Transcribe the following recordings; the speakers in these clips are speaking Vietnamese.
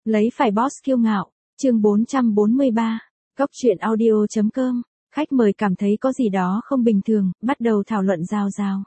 Lấy phải boss kiêu ngạo, chương 443, Cốc truyện audio.com, khách mời cảm thấy có gì đó không bình thường, bắt đầu thảo luận rào rào.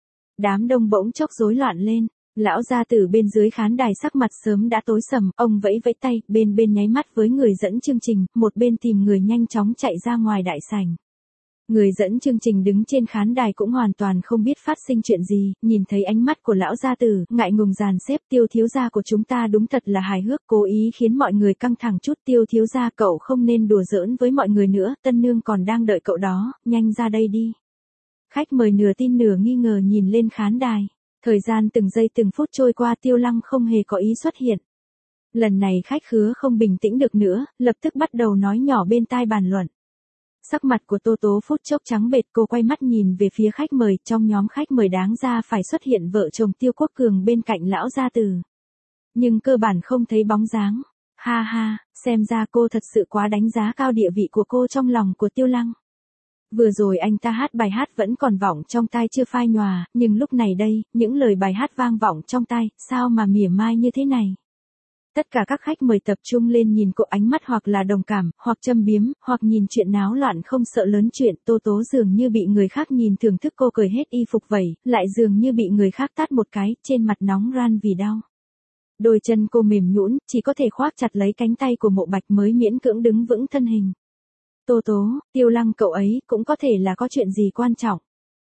Đám đông bỗng chốc rối loạn lên, lão gia tử bên dưới khán đài sắc mặt sớm đã tối sầm, ông vẫy vẫy tay, bên nháy mắt với người dẫn chương trình, một bên tìm người nhanh chóng chạy ra ngoài đại sảnh. Người dẫn chương trình đứng trên khán đài cũng hoàn toàn không biết phát sinh chuyện gì, nhìn thấy ánh mắt của lão gia tử, ngại ngùng dàn xếp, Tiêu thiếu gia của chúng ta đúng thật là hài hước, cố ý khiến mọi người căng thẳng chút. Tiêu thiếu gia, cậu không nên đùa giỡn với mọi người nữa, tân nương còn đang đợi cậu đó, nhanh ra đây đi. Khách mời nửa tin nửa nghi ngờ nhìn lên khán đài. Thời gian từng giây từng phút trôi qua, Tiêu Lăng không hề có ý xuất hiện. Lần này khách khứa không bình tĩnh được nữa, lập tức bắt đầu nói nhỏ bên tai bàn luận. Sắc mặt của Tô Tố phút chốc trắng bệch, cô quay mắt nhìn về phía khách mời, trong nhóm khách mời đáng ra phải xuất hiện vợ chồng Tiêu Quốc Cường bên cạnh lão gia tử. Nhưng cơ bản không thấy bóng dáng. Ha ha, xem ra cô thật sự quá đánh giá cao địa vị của cô trong lòng của Tiêu Lăng. Vừa rồi anh ta hát bài hát vẫn còn vọng trong tai chưa phai nhòa, nhưng lúc này đây, những lời bài hát vang vọng trong tai, sao mà mỉa mai như thế này. Tất cả các khách mời tập trung lên nhìn cô, ánh mắt hoặc là đồng cảm, hoặc châm biếm, hoặc nhìn chuyện náo loạn không sợ lớn chuyện. Tô Tố dường như bị người khác nhìn thưởng thức cô cởi hết y phục vậy, lại dường như bị người khác tát một cái, trên mặt nóng ran vì đau. Đôi chân cô mềm nhũn, chỉ có thể khoác chặt lấy cánh tay của Mộ Bạch mới miễn cưỡng đứng vững thân hình. Tô Tố, Tiêu Lăng cậu ấy cũng có thể là có chuyện gì quan trọng.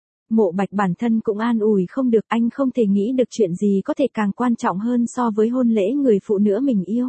Mộ Bạch bản thân cũng an ủi không được, anh không thể nghĩ được chuyện gì có thể càng quan trọng hơn so với hôn lễ người phụ nữ mình yêu.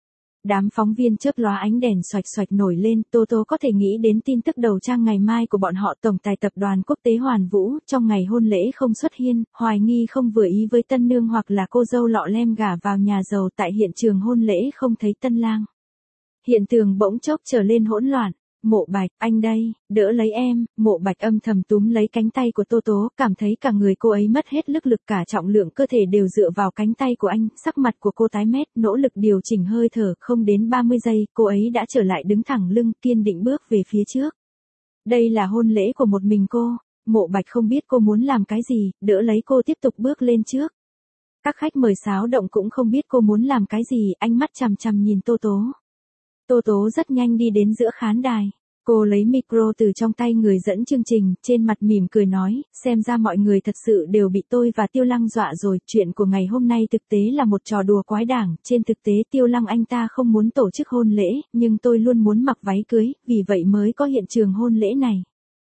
Đám phóng viên chớp lóa ánh đèn xoạch xoạch nổi lên, Tô Tố có thể nghĩ đến tin tức đầu trang ngày mai của bọn họ. Tổng tài tập đoàn quốc tế Hoàn Vũ, trong ngày hôn lễ không xuất hiện, hoài nghi không vừa ý với tân nương hoặc là cô dâu lọ lem gả vào nhà giàu. Tại hiện trường hôn lễ không thấy tân lang. Hiện trường bỗng chốc trở lên hỗn loạn. Mộ Bạch, anh đây, đỡ lấy em. Mộ Bạch âm thầm túm lấy cánh tay của Tô Tố, cảm thấy cả người cô ấy mất hết lực, cả trọng lượng cơ thể đều dựa vào cánh tay của anh. Sắc mặt của cô tái mét, nỗ lực điều chỉnh hơi thở, không đến 30 giây, cô ấy đã trở lại đứng thẳng lưng, kiên định bước về phía trước. Đây là hôn lễ của một mình cô. Mộ Bạch không biết cô muốn làm cái gì, đỡ lấy cô tiếp tục bước lên trước. Các khách mời xáo động cũng không biết cô muốn làm cái gì, ánh mắt chằm chằm nhìn Tô Tố. Tô Tố rất nhanh đi đến giữa khán đài. Cô lấy micro từ trong tay người dẫn chương trình, trên mặt mỉm cười nói, xem ra mọi người thật sự đều bị tôi và Tiêu Lăng dọa rồi. Chuyện của ngày hôm nay thực tế là một trò đùa quái đản. Trên thực tế Tiêu Lăng anh ta không muốn tổ chức hôn lễ, nhưng tôi luôn muốn mặc váy cưới, vì vậy mới có hiện trường hôn lễ này.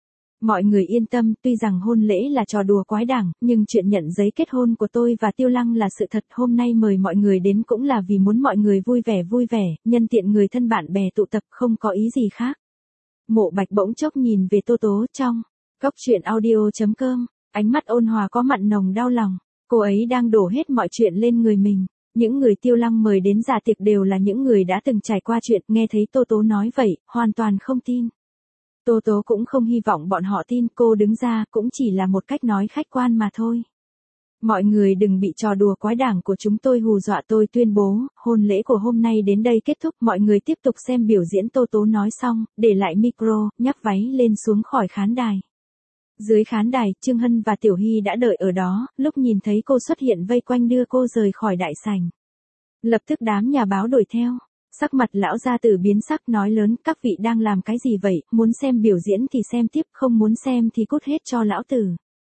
Mọi người yên tâm, tuy rằng hôn lễ là trò đùa quái đản, nhưng chuyện nhận giấy kết hôn của tôi và Tiêu Lăng là sự thật. Hôm nay mời mọi người đến cũng là vì muốn mọi người vui vẻ, nhân tiện người thân bạn bè tụ tập, không có ý gì khác. Mộ Bạch bỗng chốc nhìn về Tô Tố trong Cốc truyện audio.com, ánh mắt ôn hòa có mặn nồng đau lòng. Cô ấy đang đổ hết mọi chuyện lên người mình. Những người Tiêu Lăng mời đến dạ tiệc đều là những người đã từng trải qua chuyện, nghe thấy Tô Tố nói vậy, hoàn toàn không tin. Tô Tố cũng không hy vọng bọn họ tin, cô đứng ra cũng chỉ là một cách nói khách quan mà thôi. Mọi người đừng bị trò đùa quái đản của chúng tôi hù dọa. Tôi tuyên bố, hôn lễ của hôm nay đến đây kết thúc, mọi người tiếp tục xem biểu diễn. Tô Tố nói xong, để lại micro, nhấc váy lên xuống khỏi khán đài. Dưới khán đài, Trương Hân và Tiểu Hy đã đợi ở đó, lúc nhìn thấy cô xuất hiện vây quanh đưa cô rời khỏi đại sảnh. Lập tức đám nhà báo đuổi theo. Sắc mặt lão gia tử biến sắc nói lớn, các vị đang làm cái gì vậy, muốn xem biểu diễn thì xem tiếp, không muốn xem thì cút hết cho lão tử.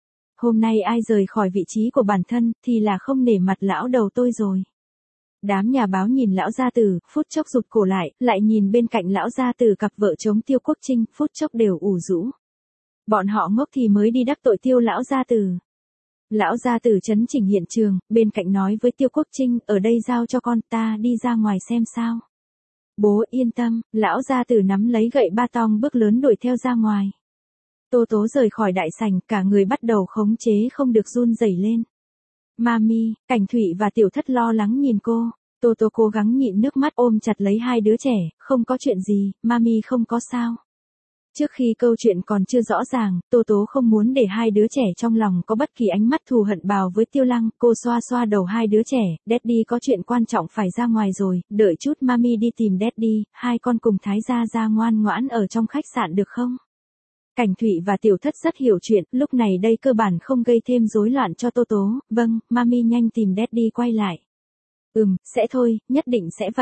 Hôm nay ai rời khỏi vị trí của bản thân, thì là không nể mặt lão đầu tôi rồi. Đám nhà báo nhìn lão gia tử, phút chốc rụt cổ lại nhìn bên cạnh lão gia tử cặp vợ chồng Tiêu Quốc Trinh, phút chốc đều ủ rũ. Bọn họ ngốc thì mới đi đắc tội Tiêu lão gia tử. Lão gia tử chấn chỉnh hiện trường, bên cạnh nói với Tiêu Quốc Trinh, ở đây giao cho con, ta đi ra ngoài xem sao. Bố yên tâm, lão gia tử nắm lấy gậy ba tong bước lớn đuổi theo ra ngoài. Tô Tố rời khỏi đại sảnh, cả người bắt đầu khống chế không được run rẩy lên. Mami, Cảnh Thụy và Tiểu Thất lo lắng nhìn cô. Tô Tố cố gắng nhịn nước mắt ôm chặt lấy hai đứa trẻ, không có chuyện gì, Mami không có sao. Trước khi câu chuyện còn chưa rõ ràng, Tô Tố không muốn để hai đứa trẻ trong lòng có bất kỳ ánh mắt thù hận bào với Tiêu Lăng. Cô xoa xoa đầu hai đứa trẻ, Daddy có chuyện quan trọng phải ra ngoài rồi, đợi chút Mami đi tìm Daddy, hai con cùng Thái gia ra ngoan ngoãn ở trong khách sạn được không? Cảnh Thụy và Tiểu Thất rất hiểu chuyện, lúc này đây cơ bản không gây thêm rối loạn cho Tô Tố. Vâng, Mami nhanh tìm Daddy quay lại. Sẽ thôi, nhất định sẽ vậy.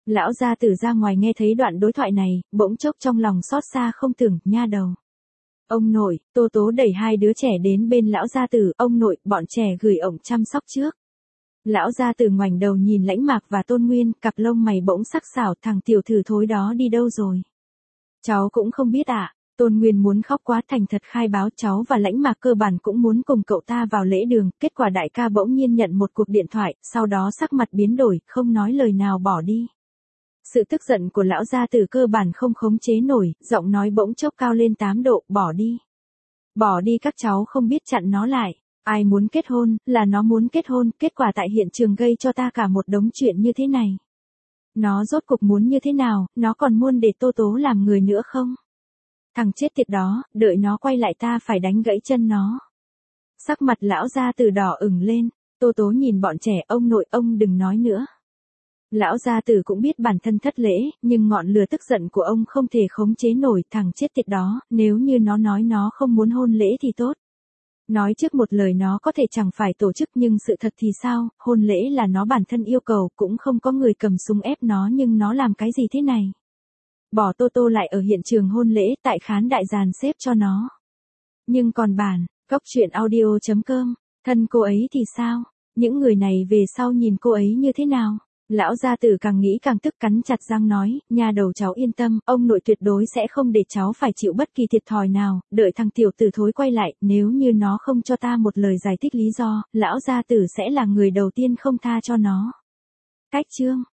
Lão gia tử ra ngoài nghe thấy đoạn đối thoại này, bỗng chốc trong lòng xót xa không tưởng, nha đầu. Ông nội, Tô Tố đẩy hai đứa trẻ đến bên lão gia tử, ông nội, bọn trẻ gửi ổng chăm sóc trước. Lão gia tử ngoảnh đầu nhìn Lãnh Mạc và Tôn Nguyên, cặp lông mày bỗng sắc sảo, thằng tiểu thử thối đó đi đâu rồi? Cháu cũng không biết ạ. Tôn Nguyên muốn khóc quá, thành thật khai báo, cháu và Lãnh Mạc cơ bản cũng muốn cùng cậu ta vào lễ đường, kết quả đại ca bỗng nhiên nhận một cuộc điện thoại, sau đó sắc mặt biến đổi, không nói lời nào bỏ đi. Sự tức giận của lão gia tử cơ bản không khống chế nổi, giọng nói bỗng chốc cao lên 8 độ, bỏ đi. Bỏ đi, các cháu không biết chặn nó lại. Ai muốn kết hôn, là nó muốn kết hôn, kết quả tại hiện trường gây cho ta cả một đống chuyện như thế này. Nó rốt cục muốn như thế nào, nó còn muốn để Tô Tố làm người nữa không? Thằng chết tiệt đó, đợi nó quay lại ta phải đánh gãy chân nó. Sắc mặt lão gia tử đỏ ửng lên, Tô Tố nhìn bọn trẻ, ông nội, ông đừng nói nữa. Lão gia tử cũng biết bản thân thất lễ, nhưng ngọn lửa tức giận của ông không thể khống chế nổi, thằng chết tiệt đó, nếu như nó nói nó không muốn hôn lễ thì tốt. Nói trước một lời nó có thể chẳng phải tổ chức, nhưng sự thật thì sao, hôn lễ là nó bản thân yêu cầu, cũng không có người cầm súng ép nó, nhưng nó làm cái gì thế này? Bỏ Tô Tô lại ở hiện trường hôn lễ, tại khán đại dàn xếp cho nó. Nhưng còn bản, góc truyện audio.com, thân cô ấy thì sao? Những người này về sau nhìn cô ấy như thế nào? Lão gia tử càng nghĩ càng tức, cắn chặt răng nói, nha đầu cháu yên tâm, ông nội tuyệt đối sẽ không để cháu phải chịu bất kỳ thiệt thòi nào, đợi thằng tiểu tử thối quay lại, nếu như nó không cho ta một lời giải thích lý do, lão gia tử sẽ là người đầu tiên không tha cho nó. Cách chương